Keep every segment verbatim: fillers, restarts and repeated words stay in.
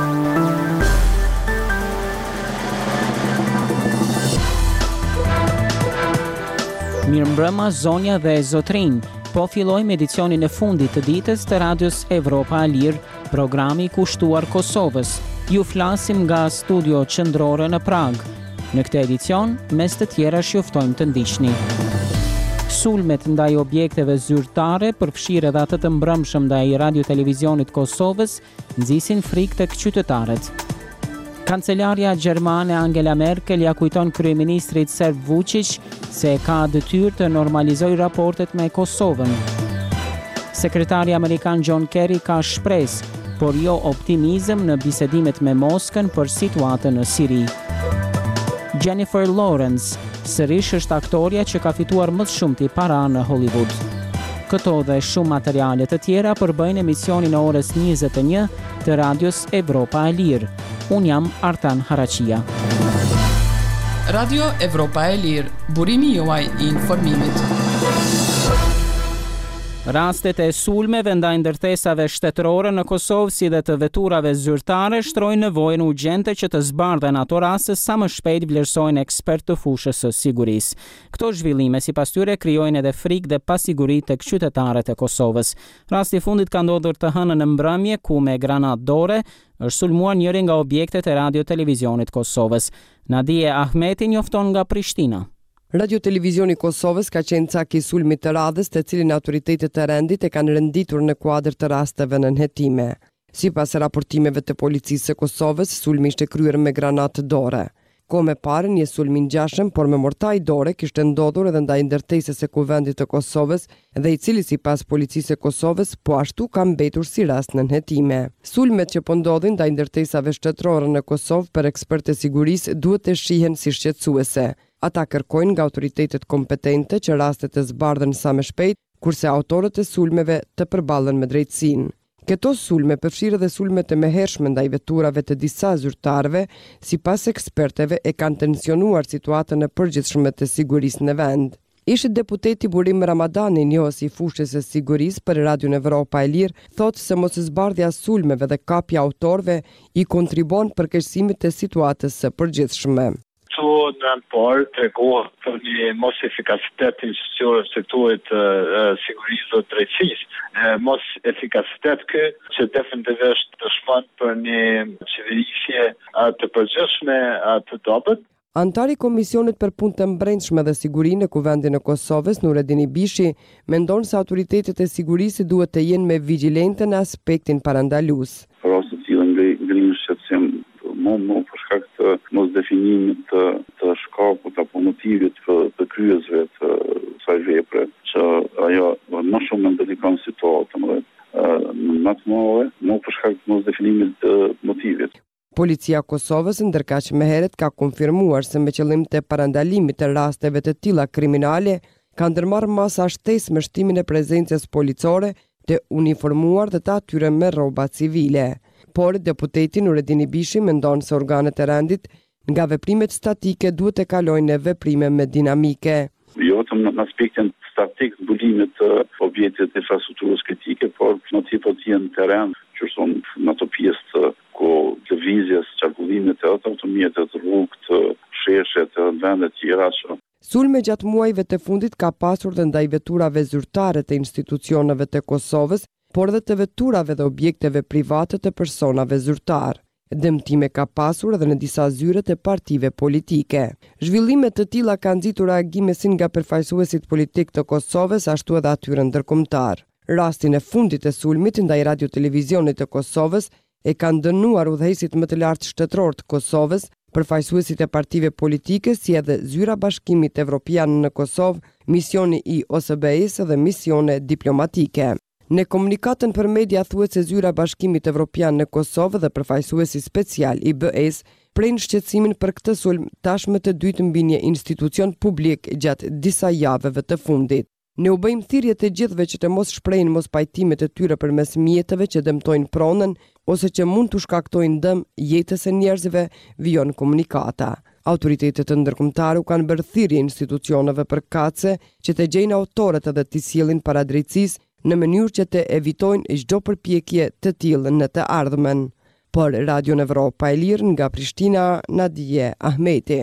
Mirëmbrëma zonja dhe zotrinj, po fillojmë edicionin e fundit të ditës të radios Evropa e Lirë, programi i kushtuar Kosovës. Ju flasim nga studio qendrore në Prag. Në këtë edicion, mes të tjera shjoftojmë të ndiqni. Sulmet ndaj objekteve zyrtare, përfshirë edhe atë të mbrëmshëm ndaj radio televizionit Kosovës, nxisin frikë tek qytetarët. Kancelaria gjermane Angela Merkel ja kujton kryeministrit serb Vučić se ka detyrë të normalizojë raportet me Kosovën. Sekretari amerikan John Kerry ka shpresë, por jo optimizëm në bisedimet me Moskën për situatën në Siri. Jennifer Lawrence sërish është aktoria që ka fituar më shumë ti para në Hollywood. Këto dhe shumë materiale të tjera përbëjnë emisionin e orës njëzet e një të radios Evropa e Lirë. Unë jam Artan Haraqia. Radio Evropa e Lirë, burimi juaj i informimit. Rastet e sulmeve ndaj ndërtesave shtetërore në Kosovë si dhe të veturave zyrtare shtrojnë nevojën urgjente që të zbardhen ato raste sa më shpejt, vlerësojnë ekspertë të fushës së sigurisë. Këto zhvillime sipas tyre krijojnë edhe frikë dhe pasiguri tek qytetarët e Kosovës. Rasti i fundit ka ndodhur të hënën në mbrëmje ku me granat dore është sulmuar njëri nga objektet e radio televizionit Kosovës. Nadije Ahmeti njofton nga Prishtina. Radio Televizioni Kosovës ka qenë cak i sulmit të radhës, të cilin autoritetet e rendit e kanë renditur në kuadër të rasteve nënhetime. Sipas raportimeve të policisë së Kosovës, sulmi ishte kryer me granatë dore. Ko me parë, një sulm i ngjashëm, por me mortaj dore, kishte ndodhur edhe ndaj ndërtesës së kuvendit të Kosovës, dhe i cili sipas policisë së Kosovës po ashtu ka mbetur si rast nënhetime. Sulmet që po ndodhin ndaj ndërtesave shtetërore në Kosovë për ekspertë e sigurisë duhet të shihen si shqetësuese. Ata kërkojnë nga autoritetet kompetente që rastet të zbardhen sa më shpejt, kurse autorët e sulmeve të përballen me drejtësinë. Këto sulme përfshirë dhe sulmet e mëhershme ndaj veturave të disa zyrtarëve, sipas eksperteve e kanë tensionuar situatën e përgjithshme të sigurisë në vend. Ishi deputeti Burim Ramadani, njohës i fushës së sigurisë për Radion Evropa e Lirë, thotë se moszbardhja e sulmeve dhe kapja autorëve i kontribon për keqësimit të situatës së përgjithshme. Këtu në anë parë tregohet për një mos efikasitet të institucioneve të sektorit të sigurisë dhe drejtësisë. Mos efikasitet kë që definitivisht dëshmon për një qeverisje të përgjithshme të dobët. Antari i Komisionit për Punë të Brendshme dhe Siguri në Kuvendin e Kosovës, Nureddin Ibishi, mendon se autoritetet e sigurisë duhet të jenë me vigjilente në aspektin parandalues. Rasti i tillë ngrimë shqetësim më më për shkak të mos definimit të, të shkakut apo motivit të, të kryesve të kësaj vepre, që ajo më shumë ndikon situatën më më të mëdha, më për shkak të mos definimit të motivit. Policia e Kosovës ndërkaq më herët ka konfirmuar se me qëllim të parandalimit të rasteve të tilla kriminale ka ndërmarrë masa shtesë me shtimin e prezencës policore të uniformuar dhe të atyre me rroba civile. Por deputeti Nureddin Ibishi mendon se organet e rendit nga veprimet statike duhet të kalojnë në veprime me dinamike. Jo vetëm në aspektin statik të zbulimit të objektit të infrastrukturës kritike, por në të tjenë teren, që son në ato pjesë të ku lëvizjes, qarkullimit të automjetet, rrugë, të sheshe, të vendet tjera që Sulme gjatë muajve të fundit ka pasur dhe ndaj veturave zyrtare të institucioneve të Kosovës, por dhe të veturave dhe objekteve private të personave zyrtar. Dëmtime ka pasur edhe në disa zyre të partive politike. Zhvillimet të tilla kanë nxitur reagime si nga përfaqësuesit politik të Kosovës, ashtu edhe atyre ndërkombëtar. Rastin e fundit të sulmit ndaj Radio Televizionit të Kosovës e kanë dënuar udhëheqësit më të lartë shtetëror të Kosovës, përfaqësuesit e partive politike si edhe Zyra Bashkimit Evropian në Kosovë, misioni i O S B E-s dhe misione diplomatike. Në komunikatën për media thuhet se Zyra Bashkimit Evropian në Kosovë dhe përfaqësuesi special i B E-s prenë shqetësimin për këtë sulm tashmë të dytë mbi një institucion publik gjatë disa javëve të fundit. Ne u bëjmë thirrje të gjithëve që të mos shprehin mos pajtimet e tyre përmes mjeteve që dëmtojnë pronën ose që mund të shkaktojnë dëm jetës së njerëzve, vijon komunikata. Autoritetet ndërkombëtare u kanë bërë thirrje institucioneve përkatëse që të gjejnë autorët edhe të sjellin para drejtësisë në mënyrë që të evitojnë çdo përpjekje të tillë në të ardhmen. Për Radion Evropa e Lirë nga Prishtina, Nadije Ahmeti.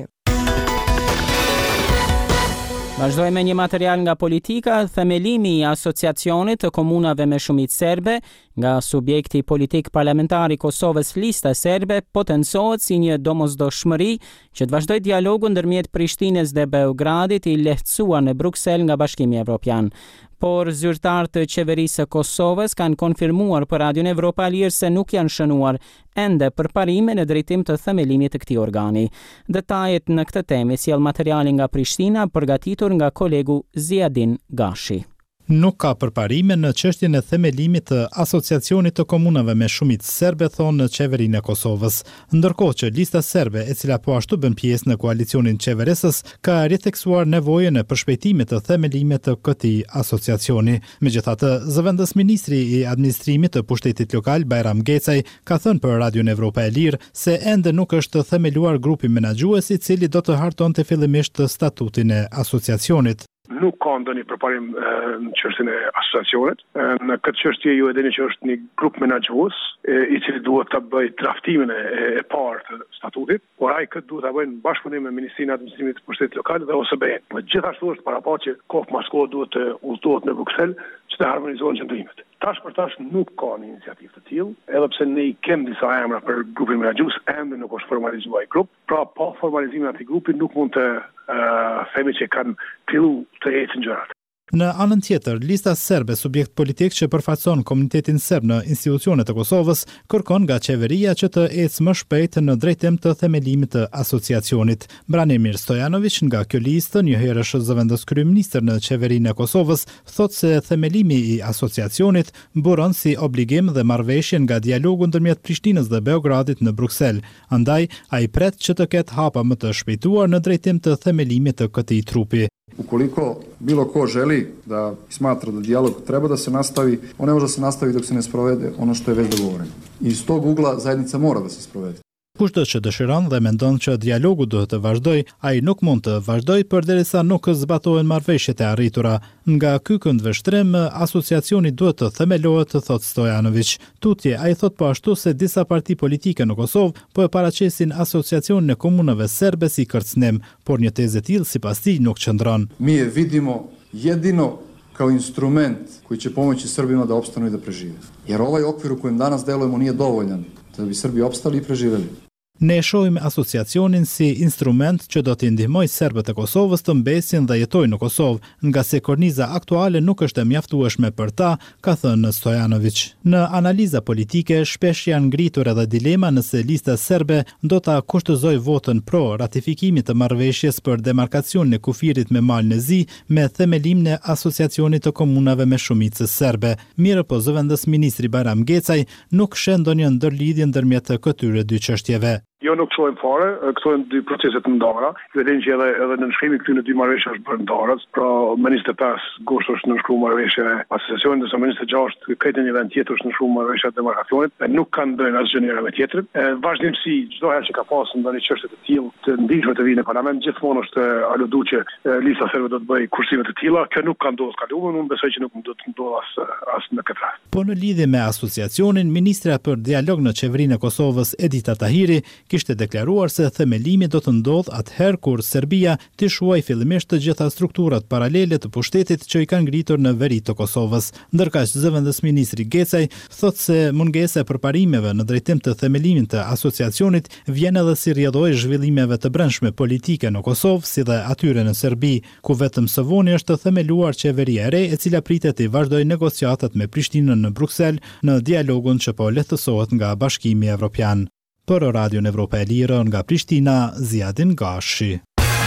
Vazhdojmë me një material nga politika, themelimi i asociacionit të komunave me shumicë serbe nga subjekti politik parlamentar i Kosovës Lista Serbe potencohet si një domosdoshmëri që të vazhdoj dialogu ndërmjet Prishtinës dhe Beogradit i lehtësuar në Bruksel nga Bashkimi Evropian. Por zyrtarë të qeverisë së Kosovës kanë konfirmuar për Radion Evropa e Lirë se nuk janë shënuar ende përparime në drejtim të themelimit të këtij organi. Detajet në këtë temë sjell materiali nga Prishtina përgatitur nga kolegu Ziadin Gashi. Nuk ka përparime në çështjen e themelimit të asociacionit të komunave me shumicë serbe, thonë në qeverinë e Kosovës. Ndërkohë që Lista Serbe, e cila po ashtu bën pjesë në koalicionin qeveresës, ka ritheksuar nevojën e përshpejtimit të themelimit të këtij asociacioni. Megjithatë, zëvendës ministri i administrimit të pushtetit lokal Bajram Gecaj ka thënë për Radion Evropa e Lirë se ende nuk është themeluar grupi menaxhues i cili do të hartonte fillimisht statutin e asociacionit. Nuk ka ndonjë përparim në çështjen e asociacionit. Në këtë çështje ju e dini që është një grup menaxhues i cili duhet ta bëjë draftimin e, e parë të statutit, por ai këtë duhet ta bëjë në bashkëpunim me Ministrinë e Administrimit të Pushtetit Lokal dhe O S B-n. Po gjithashtu është parapaç që kohë pas kohë duhet të udhëtohet në Bruksel që të harmonizohen qëndrimet. Tash për tash nuk ka një iniciativë të tillë, edhe pse ne i kemi disa emra për grupin menaxhues, ende nuk është formalizuar ai grup. Pra pa formalizimin e atij grupi nuk mund të uh, themi që kanë fillu të ecën gjërat. Në anën tjetër, Lista Serbe, subjekt politik që përfaqëson komunitetin serb në institucionet e Kosovës, kërkon nga qeveria që të ecë më shpejt në drejtim të themelimit të asociacionit. Branimir Stojanović, nga kjo listë, një herësh zëvendës kryeministër në qeverinë e Kosovës, thot se themelimi i asociacionit buron si obligim dhe marrëveshje nga dialogu ndërmjet Prishtinës dhe Beogradit në Bruksel. Andaj, ai pret që të ketë hapa më të shpejtuar në drejtim të themelimit të këtij trupi. Ukoliko bilo ko želi da smatra da dijalog treba da se nastavi, on ne može da se nastavi dok se ne sprovede ono što je već dogovoreno. I iz tog ugla zajednica mora da se sprovede. Kushdo që dëshiron dhe mendon që dialogu duhet të vazhdoj, ai nuk mund të vazhdoj përderisa nuk zbatohen marrëveshjet e arritura. Nga ky këndvështrim, asociacioni duhet të themelohet, thot Stojanović. Tutje, ai thot po ashtu se disa parti politike në Kosovë po e paraqesin asociacionin e komunave serbe si kërcënim, por një tezë e tillë sipas tij nuk qëndron. Mi je vidimo jedino kao instrument koji će pomoći Srbima da opstanu i da prežive. Jer ovaj okvir u kojem danas delujemo nije dovoljan da bi Srbi opstali i preživeli. Ne shohim asociacionin si instrument që do t'i ndihmoj serbët e Kosovës të mbesin dhe jetojnë në Kosovë, nga se korniza aktuale nuk është e mjaftueshme për ta, ka thënë Stojanović. Në analiza politike, shpesh janë ngritur edhe dilema nëse Lista Serbe do ta kushtëzoj votën pro ratifikimit të marrëveshjes për demarkacionin e kufirit me Malën e Zi me themelimin e asociacionit të komunave me shumicë serbe. Mirë po zëvendës ministri Bajram Gecaj nuk sheh ndonjë ndërlidhje ndërmjet këtyre dy çështjeve. Jo nuk shohim fare, këto janë dy procese të ndara. Vetëm që edhe edhe në nënshkrimin këtyre dy marrëveshje është bërë ndaras. Pra më njëzet e pesë gusht është nënshkruar marrëveshja e asociacionit, ndërsa më njëzet e gjashtë këtë një vend tjetër është nënshkruar marrëveshja e demarkacionit. E nuk kanë bërë asgjë njëra me tjetrën. Vazhdimsi çdo herë që ka pasur ndonjë çështje të tillë të ndihshme të vinë në parlament, gjithmonë është aludu që Lista Serbe do të bëjë kursime të tilla. Kjo nuk ka ndodhur kaluar, unë besoj që nuk do të ndodhë as as në këtë rast. Po në lidhje me asociacionin, ministra për dialog në qeverinë e Kosovës Edita Tahiri kishte deklaruar se themelimi do të ndodh atëherë kur Serbia të shuaj fillimisht të gjitha strukturat paralele të pushtetit që i kanë ngritur në veri të Kosovës. Ndërkaq zëvendës ministri Gecaj thot se mungesa e përparimeve në drejtim të themelimit të asociacionit vjen edhe si rrjedhojë zhvillimeve të brendshme politike në Kosovë si dhe atyre në Serbi, ku vetëm së voni është themeluar qeveria e re e cila pritet të vazhdojë negociatat me Prishtinën në Bruksel në dialogun që po lehtësohet nga Bashkimi Evropian. Për Radion Evropa e Lirë nga Prishtina, Ziadin Gashi.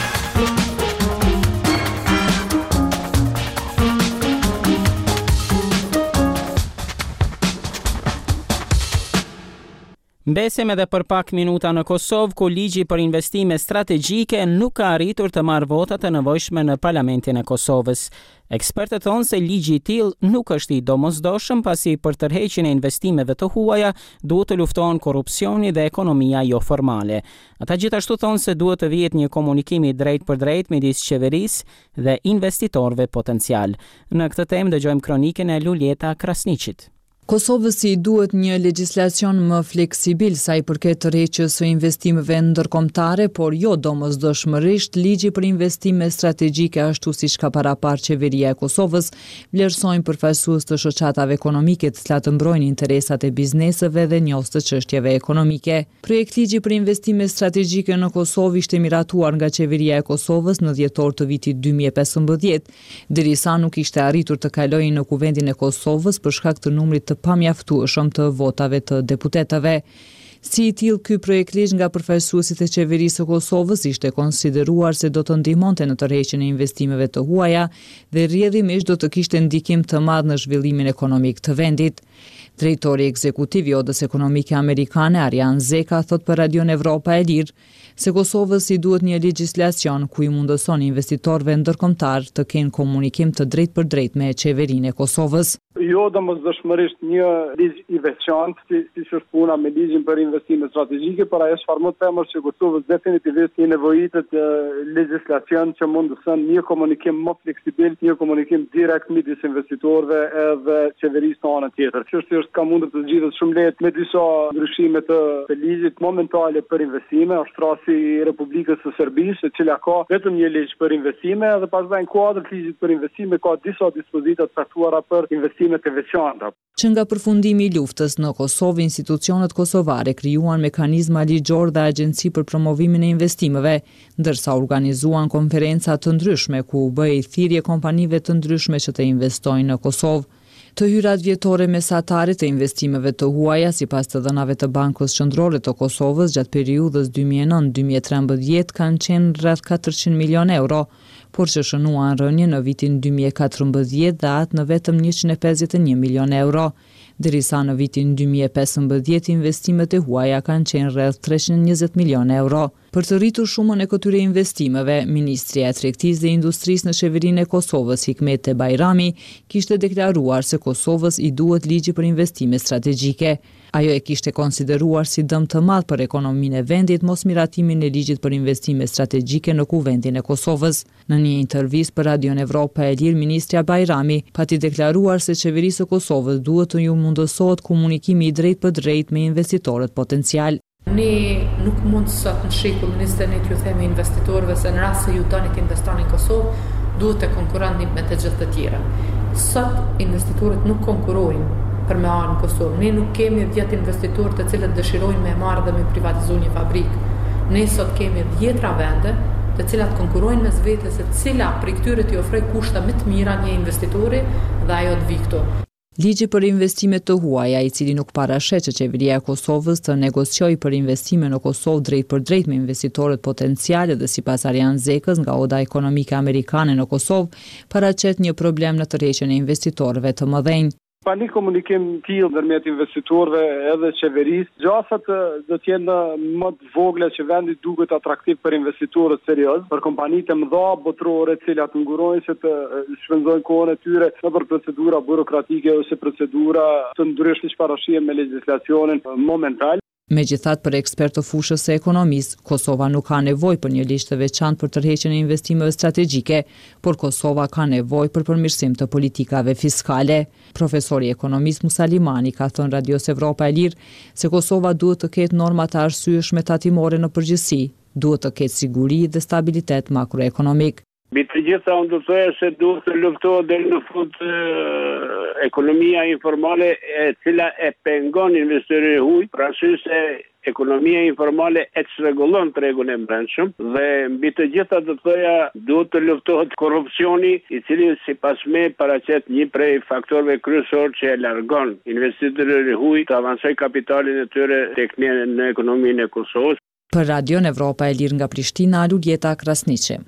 Mbesim edhe për pak minuta në Kosovë, ku ligji për investime strategjike nuk ka arritur të marrë votat e nevojshme në Parlamentin e Kosovës. Ekspertët thonë se ligji i tillë nuk është i domosdoshëm pasi për tërheqjen e investimeve të huaja duhet të luftohen korrupsioni dhe ekonomia jo formale. Ata gjithashtu thonë se duhet të vihet një komunikim i drejt për drejt midis qeverisë dhe investitorëve potencial. Në këtë temë dëgjojmë kronikën e Luljeta Krasniqit. Kosovës i duhet një legjislacion më fleksibil sa i përket tërheqjes së investimeve ndërkombëtare, por jo domosdoshmërisht ligji për investime strategjike ashtu siç ka parapar qeveria e Kosovës, vlerësojnë përfaqësues të shoqatave ekonomike të cilat mbrojnë interesat e bizneseve dhe njohës të çështjeve ekonomike. Projekt ligji për investime strategjike në Kosovë ishte miratuar nga qeveria e Kosovës në dhjetor të vitit dy mijë e pesëmbëdhjetë, derisa nuk ishte arritur të kalojë në Kuvendin e Kosovës për shkak të numrit të pamjaftueshëm të votave të deputetëve. Si i tillë, ky projekt ligj nga përfaqësuesit e qeverisë së Kosovës ishte konsideruar se do të ndihmonte në tërheqjen e investimeve të huaja dhe rrjedhimisht do të kishte ndikim të madh në zhvillimin ekonomik të vendit. Drejtori ekzekutiv i Odës Ekonomike Amerikane, Arjan Zeka, thot për Radion Evropa e Lirë se Kosovës i duhet një legjislacion ku i mundëson investitorëve ndërkombëtar të kenë komunikim të drejtpërdrejtë me qeverinë e Kosovës. Jo domosdoshmërisht një ligj i veçantë, si, si është puna me ligjin për investime strategjike, por ajo çfarë më themër që Kosovës definitivisht i nevojitet legjislacion që mundëson një komunikim më fleksibil, një komunikim direkt midis investitorëve edhe qeverisë në anën tjetër. Çështja është ka mundur të zgjidhet shumë lehtë me disa ndryshime të, të ligjit momentale për investime, është rasti i Republikës së Serbisë, e cila ka vetëm një ligj për investime dhe pastaj në kuadër të ligjit për investime ka disa dispozita të caktuara për investime të veçanta. Që nga përfundimi i luftës në Kosovë, institucionet kosovare krijuan mekanizma ligjor dhe agjenci për promovimin e investimeve, ndërsa organizuan konferenca të ndryshme ku u bëi thirrje kompanive të ndryshme që të investojnë në Kosovë. Të hyrat vjetore mesatare të investimeve të huaja sipas të dhënave të Bankës Qendrore të Kosovës gjatë periudhës dy mijë e nëntë dy mijë e trembëdhjetë kanë qenë rreth katërqind milion euro, por që shënuan rënje në vitin dy mijë e katërmbëdhjetë dhe atë në vetëm njëqind e pesëdhjetë e një milion euro, derisa në vitin dy mijë e pesëmbëdhjetë investimet e huaja kanë qenë rreth treqind e njëzet milion euro. Për të rritur shumën e këtyre investimeve, Ministria e Tregtisë dhe Industrisë në qeverinë e Kosovës, Hikmete Bajrami, kishte deklaruar se Kosovës i duhet ligji për investime strategjike. Ajo e kishte konsideruar si dëm të madh për ekonominë e vendit mos miratimin e ligjit për investime strategjike në Kuvendin e Kosovës. Në një intervistë për Radion Evropa e Lirë, Ministria Bajrami pati deklaruar se qeverisë së Kosovës duhet të ju mundësohet komunikimi i drejtpërdrejtë me investitorët potencial. Ne nuk mund sot në shekull njëzet t'ju themi investitorëve se në rast se ju doni të investoni në Kosovë, duhet të konkurroni me të gjithë të tjera. Sot investitorët nuk konkurrojnë për me arë në Kosovë. Ne nuk kemi dhjetë investitorë të cilët dëshirojnë me marrë dhe me privatizu një fabrikë. Ne sot kemi dhjetra vende të cilat konkurrojnë mes vetes se cila prej këtyre t'i ofroj kushte më të mira një investitori dhe ajo të vi këtu. Ligji për investime të huaja, i cili nuk parashet që qeveria e Kosovës të negociojë për investime në Kosovë drejt për drejt me investitorët potenciale dhe sipas Arjan Zekës nga Oda Ekonomike Amerikane në Kosovë, paraqet një problem në tërheqjen e investitorëve të mëdhenj. Pa një komunikim tillë ndërmjet investitorëve edhe qeverisë, gjasat do të jenë më të vogla që vendi duket atraktiv për investitorët serioz, për kompanitë e mëdha botërore të cilat ngurojnë se të shpenzojnë kohën e tyre nëpër procedura burokratike ose procedura të ndryshme që parashihen me legjislacionin momental. Megjithatë, për ekspert të fushës së ekonomisë, Kosova nuk ka nevojë për një ligj të veçantë për tërheqjen e investimeve strategjike, por Kosova ka nevojë për përmirësim të politikave fiskale. Profesori ekonomist Musalimani ka thënë Radios Evropa e Lirë se Kosova duhet të ketë norma të arsyeshme tatimore në përgjithësi, duhet të ketë siguri dhe stabilitet makroekonomik. Mbi të gjitha unë do të thoya se duhet të luftohet deri në fund ekonomia informale e cila e pengon investitorin e huaj, pra se ekonomia informale e çrregullon tregun e brendshëm dhe mbi të gjitha do të thoya duhet të luftohet korrupsioni, i cili sipas me paraqet një prej faktorëve kryesor që e largon investitorët e huaj të avancojë kapitalin e tyre tek në ekonominë e Kosovës. Për Radion Evropa e Lirë nga Prishtina, Luljeta Krasniqi.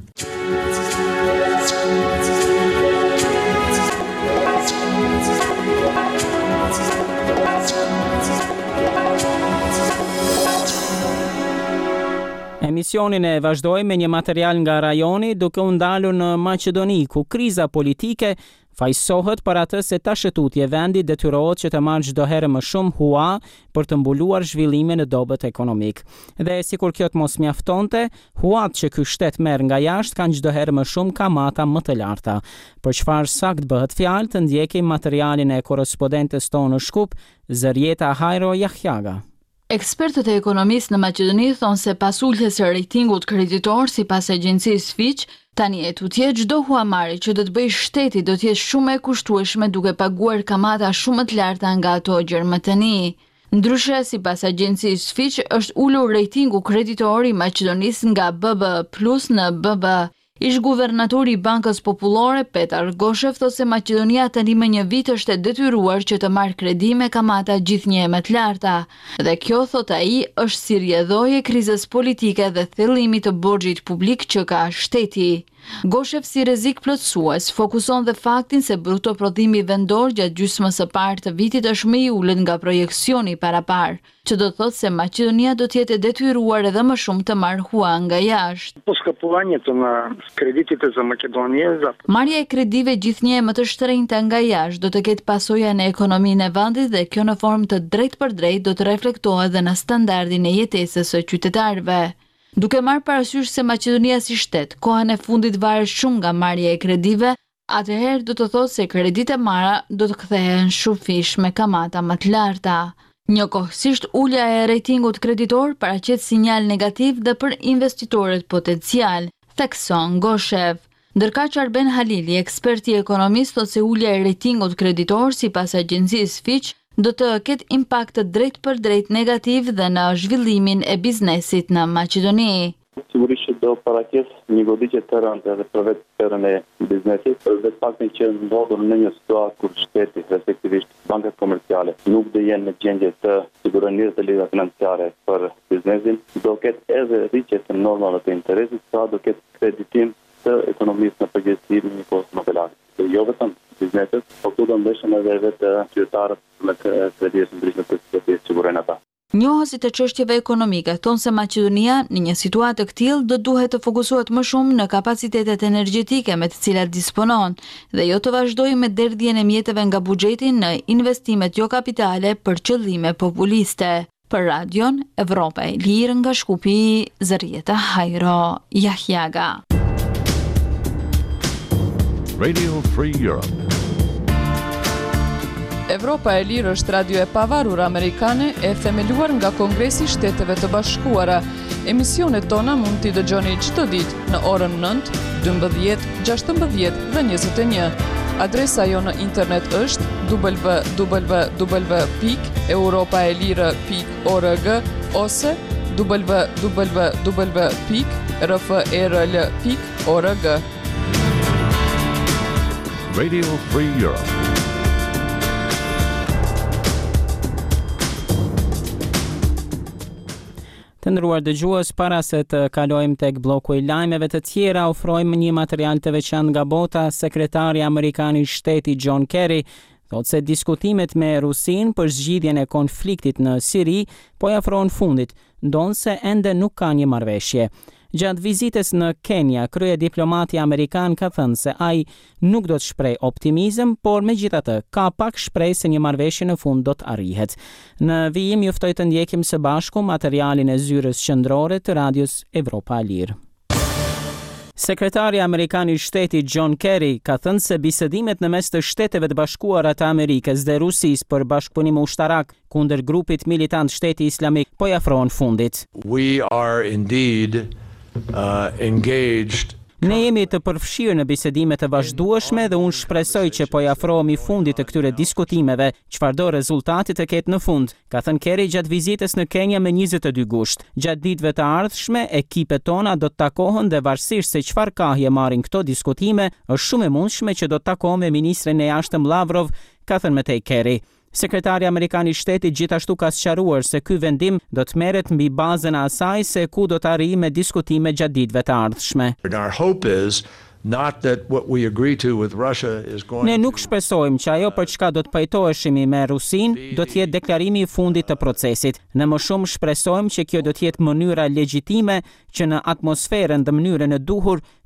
Emisionin e vazhdoj me një material nga rajoni duke u ndalur në Maqedoni ku kriza politike Fajsohet për atë se tashetutje vendi detyrohet që të marrë çdo herë më shumë hua për të mbuluar zhvillimin në dobët ekonomik. Dhe sikur kjo të mos mjaftonte, huat që ky shtet merr nga jashtë kanë çdo herë më shumë kamata më të larta. Për çfarë sakt bëhet fjalë, të ndjekim materialin e korrespondentes tonë në Shkup, Zërieta Hajro Jahjaga. Ekspertët e ekonomisë në Maqedoni thonë se pas uljes së rejtingut kreditor sipas agjencisë Fitch, tani e tutje çdo huamarrje që do të bëjë shteti do të jetë shumë e kushtueshme duke paguar kamata shumë të larta nga ato gjë më tani. Ndryshe, sipas agjencisë Fitch, është ulur rejtingu kreditor i Maqedonisë nga B B plus në B B. Ish guvernatori i Bankës Popullore Petar Goshev thotë se Maqedonia tani më një vit është e detyruar që të marrë kredi me kamata gjithnjë më të larta. Dhe kjo, thotë ai, është si rrjedhoje krizës politike dhe thellimit të borxhit publik që ka shteti. Goshev si rrezik plotësues fokuson dhe faktin se bruto prodhimi vendor gjatë gjysmës së parë të vitit është më i ulët nga projekcioni parapar, që do thotë se Maqedonia do të jetë e detyruar edhe më shumë të marrë hua nga jashtë. Поскъпуването на кредитите за Македония за Marrja e kredive gjithnjë më të shtrenjta nga jashtë do të ketë pasoja në ekonominë e vendit dhe kjo në formë të drejtë për drejtë do të reflektohet edhe në standardin e jetesës së qytetarëve. Duke marrë parasysh se Maqedonia si shtet kohën e fundit varet shumë nga marrja e kredive, atëherë do të thotë se kreditë e marra do të kthehen shufish me kamata më të larta. Njëkohësisht ulja e rejtingut kreditor paraqet sinjal negativ dhe për investitorët potencial, thekson Goshev. Ndërka që Arben Halili, eksperti ekonomist, thotë se ulja e rejtingut kreditor sipas agjencisë Fitch do të ketë impakt të drejtë për drejtë negativ dhe në zhvillimin e biznesit në Maqedoni. Sigurisht që do paraqesë një goditje të rëndë edhe për vetë sferën e biznesit, dhe faktin që ndodhur në një situatë kur shteti, respektivisht bankat komerciale, nuk do jenë në gjendje të sigurojnë rrethiqe financiare për biznesin, do ketë edhe rritje të normave të interesit, sa do ketë kreditim të ekonomisë në përgjithësi në një kohë më të lartë. Jo vetëm bizneset, por këtu do ndeshen edhe vetë qytetarët me kredi të ndryshme të të sigurojnë ata. Njohësit e çështjeve ekonomike thonë se Maqedonia në një situatë të tillë do duhet të fokusohet më shumë në kapacitetet energjetike me të cilat disponon dhe jo të vazhdojë me derdhjen e mjeteve nga buxheti në investimet jo kapitale për qëllime populiste. Për Radion Evropa e Lirë nga Shkupi, Zërieta Hajro Jahjaga. Radio Free Europe. Evropa e Lirë është radio e pavarur amerikane e themeluar nga Kongresi i Shteteve të Bashkuara. Emisionet tona mund t'i dëgjoni çdo ditë në orën nëntë, dymbëdhjetë, gjashtëmbëdhjetë dhe njëzet e një. Adresa jo në internet është w w w pikë europaelire pikë org ose w w w pikë r f e r l pikë org. Radio Free Europe. Të ndëruar dëgjues, para se të kalojmë tek bloku i lajmeve të tjera, ofrojmë një material të veçantë nga bota. Sekretari amerikan i shtetit John Kerry thotë se diskutimet me Rusin për zgjidhjen e konfliktit në Siri po i afrohen fundit, ndonse ende nuk ka një marrëveshje. Gjatë vizitës në Kenya, kryediplomati amerikan ka thënë se ai nuk do të shpreh optimizëm, por megjithatë ka pak shpresë se një marrëveshje në fund do të arrihet. Në vijim ju ftoj të ndjekim së bashku materialin e zyrës qendrore të Radios Evropa e Lirë. Sekretari amerikan i shtetit John Kerry ka thënë se bisedimet në mes të Shteteve të Bashkuara të Amerikës dhe Rusisë për bashkëpunim ushtarak kundër grupit militant Shteti Islamik po i afrohen fundit. We are indeed Uh, engaged. Ne jemi të përfshirë në bisedime të vazhdueshme dhe unë shpresoj që po i afrohemi fundit të këtyre diskutimeve, çfarëdo rezultati të ketë në fund, ka thënë Kerry gjatë vizitës në Kenya me njëzet e dy gusht. Gjatë ditëve të ardhshme, ekipet tona do të takohen dhe varësisht se çfarë kahje marrin këto diskutime, është shumë e mundshme që do të takohen me ministrin e jashtëm Lavrov, ka thënë më tej Kerry. Sekretari amerikan i shtetit gjithashtu ka sqaruar se ky vendim do të merret mbi bazën e asaj se ku do të arrijë me diskutime gjatë ditëve të ardhshme. Our hope is not that what we agree to with Russia is going. Ne nuk shpresojmë që ajo për çka do të pajtoheshimi me Rusin do të jetë deklarimi i fundit të procesit. Ne më shumë shpresojmë që kjo do të jetë mënyra legjitime që në atmosferën dhe mënyrën e duhur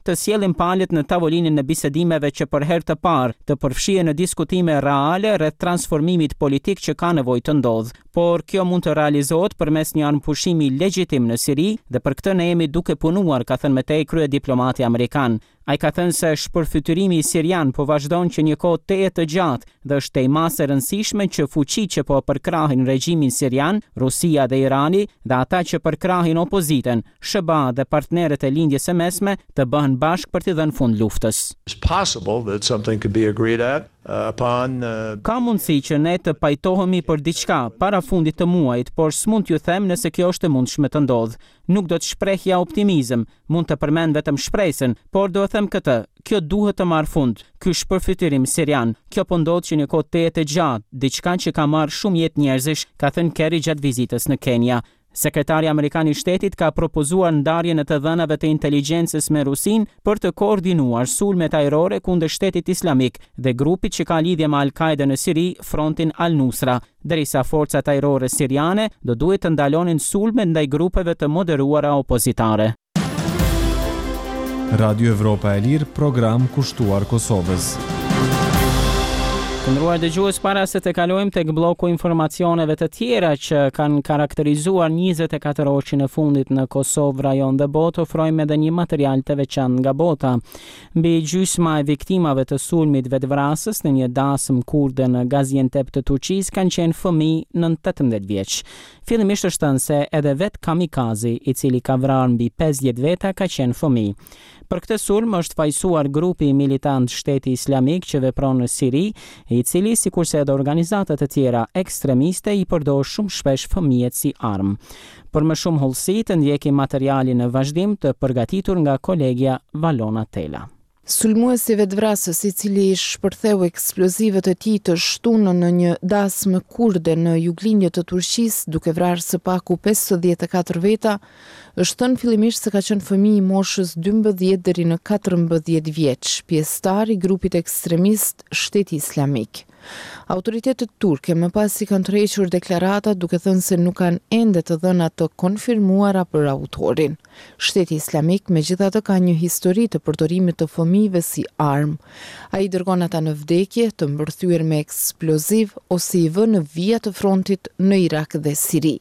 të sjellim palët në tavolinën e bisedimeve që për herë të parë të përfshihen në diskutime reale rreth transformimit politik që ka nevojë të ndodhë, por kjo mund të realizohet përmes një armëpushimi legjitim në Siri dhe për këtë ne jemi duke punuar, ka thënë më tej krye diplomati amerikan. Ai ka thënë se shpërfytyrimi sirian po vazhdon që një kohë teje të gjatë dhe është temas e rëndësishme që fuqitë që po përkrahin regjimin sirian, Rusia dhe Irani, dhe ata që përkrahin opozitën, S B A dhe partnerët e lindjes së mesme të bëhen bashkë për të dhënë fund luftës. It's possible that something could be agreed at uh, upon uh... Ka mundësi që ne të pajtohemi për diçka para fundit të muajit, por s'mund t'ju them nëse kjo është e mundshme të ndodhë. Nuk do të shprehja optimizëm, mund të përmend vetëm shpresën, por do të them këtë, kjo duhet të marrë fund. Ky shpërfytyrim sirian, kjo po ndodh që një kohë teje të gjatë, diçka që ka marrë shumë jetë njerëzish, ka thënë Kerry gjatë vizitës në Kenya. Sekretari Amerikan i Shtetit ka propozuar ndarjen e të dhënave të inteligjencës me Rusin për të koordinuar sulmet ajrore kundër Shtetit Islamik dhe grupit që ka lidhje me Al-Qaeda në Siri, frontin Al-Nusra, derisa forcat ajrore siriane do duhet të ndalonin sulmet ndaj grupeve të moderuara opozitare. Radio Evropa e Lirë, program kushtuar Kosovës. Të nderuar dëgjues, para se të kalojmë tek bloku informacioneve të tjera që kanë karakterizuar njëzet e katër orëshin e fundit në Kosovë, rajon dhe botë, ofrojmë edhe një material të veçantë nga bota. Mbi gjysma e viktimave të sulmit vetvrasës në një dasëm kurde në Gaziantep të Turqisë kanë qenë fëmijë nën tetëmbëdhjetë vjeç. Fillimisht është thënë se edhe vet kamikazi, i cili ka vrarë mbi pesëdhjetë veta, ka qenë fëmijë. Për këtë sulm është fajsuar grupi militant Shteti Islamik që vepron në Siri, i cili, sikurse edhe organizata të tjera ekstremiste, i përdor shumë shpesh fëmijët si armë. Për më shumë hollësi të ndjekim materialin në vazhdim të përgatitur nga kolegja Valona Tela. Sulmuesi vetvrasës, i cili shpërtheu eksplozivet e tij të shtunën në një dasmë kurde në juglindje të Turqisë, duke vrarë së paku pesëdhjetë e katër veta, është thënë fillimisht se ka qenë fëmijë i moshës dymbëdhjetë deri në katërmbëdhjetë vjeç, pjesëtar i grupit ekstremist Shteti Islamik. Autoritetet turke më pas i kanë tërhequr deklarata duke thënë se nuk kanë ende të dhëna të konfirmuara për autorin. Shteti Islamik megjithatë ka një histori të përdorimit të fëmijëve si armë. Ai dërgon ata në vdekje, të mbërthyer me eksploziv ose i vë në vija të frontit në Irak dhe Siri.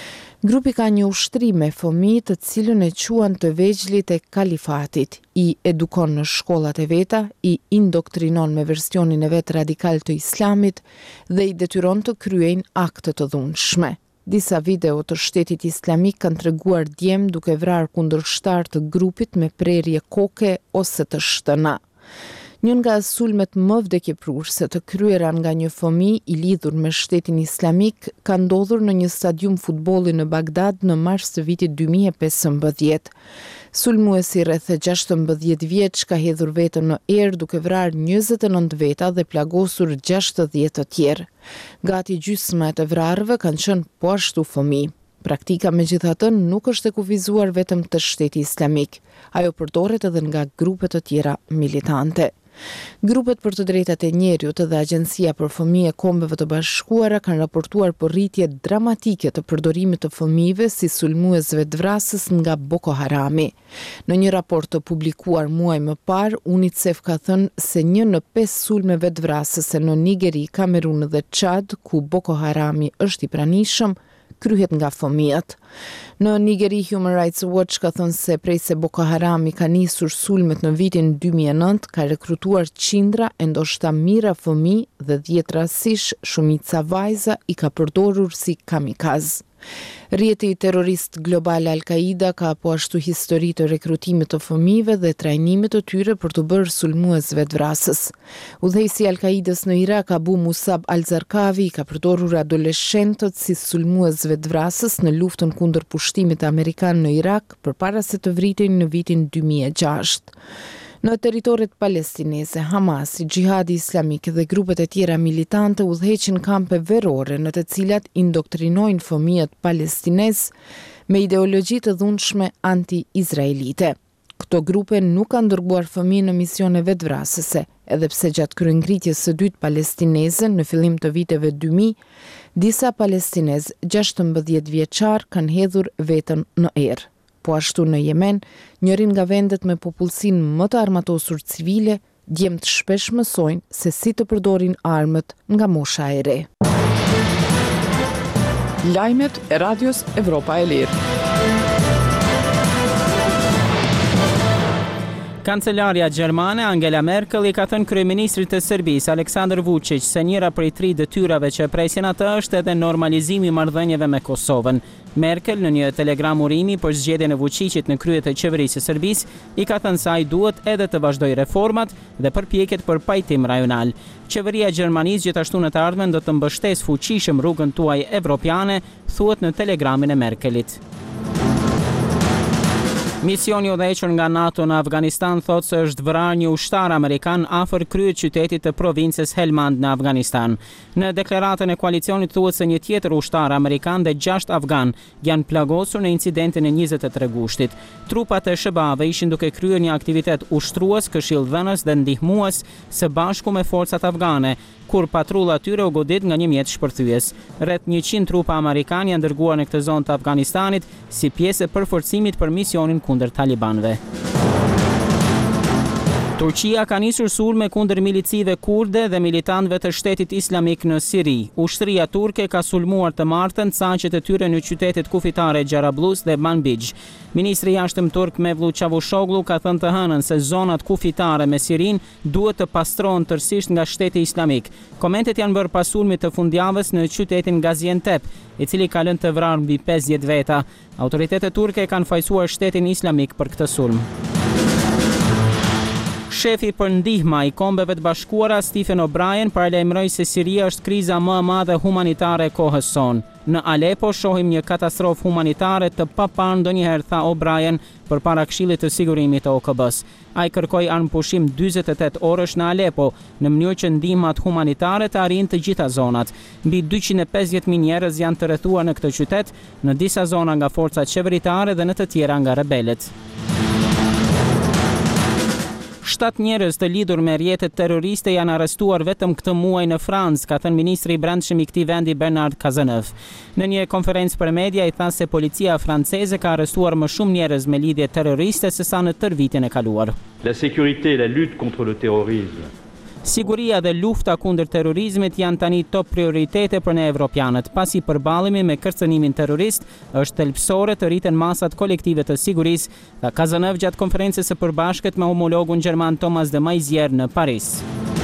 Grupi ka një ushtri me fëmijë të cilën e quan të vegjëlit e kalifatit, i edukon në shkollat e veta, i indoktrinon me versionin e vet radikal të islamit dhe i detyron të kryejnë akte të dhunshme. Disa video të Shtetit Islamik kanë treguar djem duke vrarë kundërshtar të grupit me prerje koke ose të shtëna. Një nga sulmet më vdekjeprurse të kryera nga një fëmijë i lidhur me Shtetin Islamik ka ndodhur në një stadium futbolli në Bagdad në mars të vitit dy mijë e pesëmbëdhjetë. Sulmuesi rreth gjashtëmbëdhjetë vjeç ka hedhur veten në erë duke vrarë njëzet e nëntë veta dhe plagosur gjashtëdhjetë të tjerë. Gati gjysma e të vrarëve kanë qenë po ashtu fëmijë. Praktika megjithatë nuk është e kufizuar vetëm të Shteti Islamik. Ajo përdoret edhe nga grupe të tjera militante. Grupet për të drejtat e njerëzit dhe Agjencia për Fëmijë e Kombeve të Bashkuara kanë raportuar për rritje dramatike të përdorimit të fëmijëve si sulmuesve të vrasës nga Boko Harami. Në një raport të publikuar muaj më parë, UNICEF ka thënë se një në pesë sulmeve të vrasëse në Nigeri, Kamerun dhe Çad, ku Boko Harami është i pranishëm, kryhet nga fëmijët. Në Nigeri, Human Rights Watch ka thënë se prej se Boko Harami ka nisur sulmet në vitin dy mijë e nëntë, ka rekrutuar qindra e ndoshta mira fëmijë dhe dhjetë rastësish shumica vajza i ka përdorur si kamikaz. Rjeti terrorist global Al-Qaida ka po ashtu histori të rekrutimit të fëmijëve dhe trajnimit të tyre për të bërë sulmuesve të vrasës. Udhëheqësi i Al-Qaidës në Irak, Abu Musab al-Zarqawi, ka përdorur adoleshentët si sulmuesve të vrasës në luftën kundër pushtimit amerikan në Irak përpara se të vriten në vitin dy mijë e gjashtë. Në territoret palestinese, Hamas, Gjihadi Islamik dhe grupet e tjera militante udhëheqin kampe verore në të cilat indoktrinojnë fëmijët palestinez me ideologji të dhunshme anti-izraelite. Këto grupe nuk kanë dërguar fëmijë në misione vetvrasëse, edhe pse gjatë kryengritjes së dytë palestineze në fillim të viteve dy mijë, disa palestinez gjashtëmbëdhjetë vjeçar kanë hedhur veten në erë. Po ashtu në Yemen, njërin nga vendet me popullsinë më të armatosur civile, djemtë shpesh mësojnë se si të përdorin armët nga mosha e re. Lajmet e Radios Evropa e Lirë. Kancelaria gjermane Angela Merkel i ka thënë kryeministrit të Serbisë Aleksandar Vučić se njëra prej tri detyrave që presin atë është edhe normalizimi i marrëdhënieve me Kosovën. Merkel në një telegram urimi për zgjedhjen e Vučićit në krye të qeverisë së Serbisë i ka thënë se ai duhet edhe të vazhdojë reformat dhe përpjekjet për pajtim rajonal. Qeveria e Gjermanisë gjithashtu në të ardhmen do të mbështesë fuqishëm rrugën tuaj evropiane, thuhet në telegramin e Merkelit. Misioni i udhëhequr nga NATO në Afganistan thotë se është vrarë një ushtar amerikan afër kryet qytetit të provincës Helmand në Afganistan. Në deklaratën e koalicionit thuhet se një tjetër ushtar amerikan dhe gjashtë afgan janë plagosur në incidentin e njëzet e tre gushtit. Trupat e S B A-ve ishin duke kryer një aktivitet ushtrues, këshilldhënës dhe ndihmues së bashku me forcat afgane, kur patrulla tyre u godit nga një mjet shpërthyes. Rreth njëqind trupa amerikanë janë dërguar në këtë zonë të Afganistanit si pjesë e përforcimit për misionin kundër talibanëve. Turqia ka nisur sulme kundër milicive kurde dhe militantëve të Shtetit Islamik në Siri. Ushtria turke ka sulmuar të martën saqet e tyre në qytetet kufitare Xharablus dhe Manbij. Ministri i jashtëm turk Mevlut Çavuşoglu ka thënë të hënën se zonat kufitare me Sirin duhet të pastrohen tërësisht nga Shteti Islamik. Komentet janë bërë pas sulmit të fundjavës në qytetin Gaziantep, i cili ka lënë të vrarë mbi pesëdhjetë veta. Autoritetet turke kanë fajsuar Shtetin Islamik për këtë sulm. Shefi për ndihma i Kombeve të Bashkuara Stephen O'Brien paralajmëroi se Siria është kriza më e madhe humanitare e kohës sonë. Në Aleppo shohim një katastrofë humanitare të paparë ndonjëherë, tha O'Brien përpara Këshillit të Sigurimit të O K B-s. Ai kërkoi armëpushim dyzet e tetë orësh në Aleppo, në mënyrë që ndihmat humanitare të arrijnë të gjitha zonat. Mbi dyqind e pesëdhjetë mijë njerëz janë të rrethuar në këtë qytet, në disa zona nga forcat qeveritare dhe në të tjera nga rebelët. Shtat njerëz të lidhur me rrjetet terroriste janë arrestuar vetëm këtë muaj në Francë, ka thënë ministri i brendshëm i këtij vendi Bernard Cazeneuve. Në një konferencë për media i tha se policia franceze ka arrestuar më shumë njerëz me lidhje terroriste se sa në tërë vitin e kaluar. La sécurité et la lutte contre le terrorisme. Siguria dhe lufta kundër terrorizmit janë tani top prioritete për ne evropianët, pasi përballimi me kërcënimin terrorist është thelbësore të rriten masat kolektive të sigurisë, tha Cazeneuve gjatë konferencës së përbashkët me homologun gjerman Thomas de Maizière në Paris.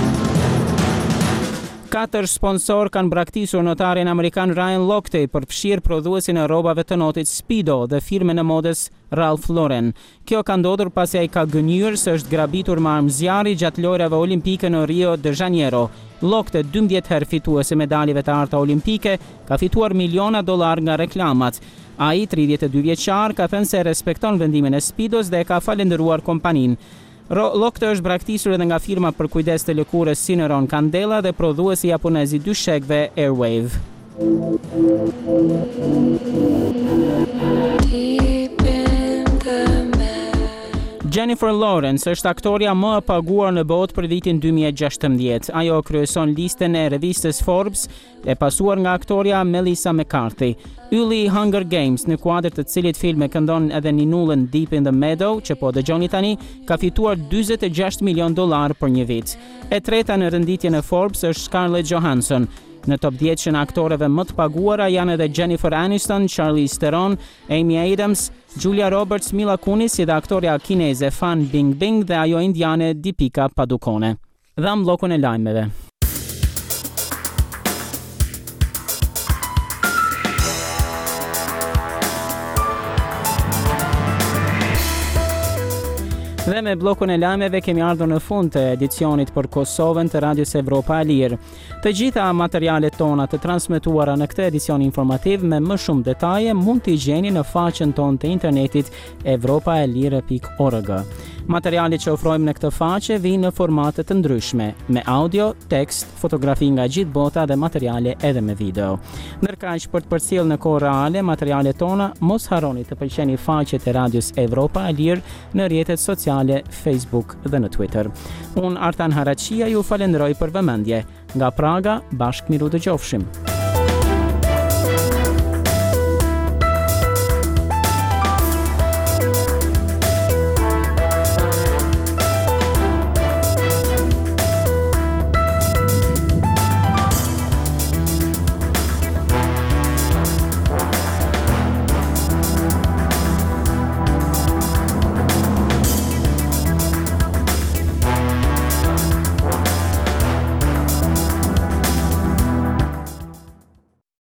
Katër sponsor kanë braktisur notarin amerikan Ryan Lochte për fshirë prodhuesin e rrobave të notit Speedo dhe firmën e modës Ralph Lauren. Kjo ka ndodhur pasi ai ka gënjur se është grabitur me armë zjarri gjatë lojrave olimpike në Rio de Janeiro. Lochte, dymbëdhjetë herë fituese medaljeve të arta olimpike, ka fituar miliona dollar nga reklamat. Ai, tridhjetë e dy vjeçar, ka thënë se respekton vendimin e Speedos dhe ka falendëruar kompaninë. Lochte është braktisur edhe nga firma për kujdes të lëkurës Cineron Candela dhe prodhuesi japonez i dyshekëve Airwave. Jennifer Lawrence është aktoria më e paguar në botë për vitin dy mijë e gjashtëmbëdhjetë. Ajo kryeson listën e revistës Forbes, e pasuar nga aktoria Melissa McCarthy. Ylli i Hunger Games, në kuadër të cilit filmi këndon edhe ninullën Deep in the Meadow, që po dëgjoni tani, ka fituar dyzet e gjashtë milion dollar për një vit. E treta në rënditjen e Forbes është Scarlett Johansson. Në top dhjetë në aktoreve më të paguara janë edhe Jennifer Aniston, Charlize Theron, Amy Adams, Julia Roberts, Mila Kunis dhe aktoria kineze Fan Bingbing dhe ajo indiane Deepika Padukone. Dham bllokun e lajmeve. Dhe me bllokun e lajmeve kemi ardhur në fund të edicionit për Kosovën të Radios Evropa e Lirë. Të gjitha materialet tona të transmetuara në këtë edicion informativ me më shumë detaje mund t'i gjeni në faqen tonë të internetit evropa e lire pikë org. Materialet që ofrojmë në këtë faqe vijnë në formate të ndryshme, me audio, tekst, fotografi nga gjithë bota dhe materiale edhe me video. Ndërkaq për të përcjellë në kohë reale materialet tona, mos harroni të pëlqeni faqet e Radios Evropa e Lirë në rrjetet sociale Facebook dhe në Twitter. Unë Artan Haraqia ju falenderoj për vëmendje. Nga Praga, bashkë miru dëgjofshim.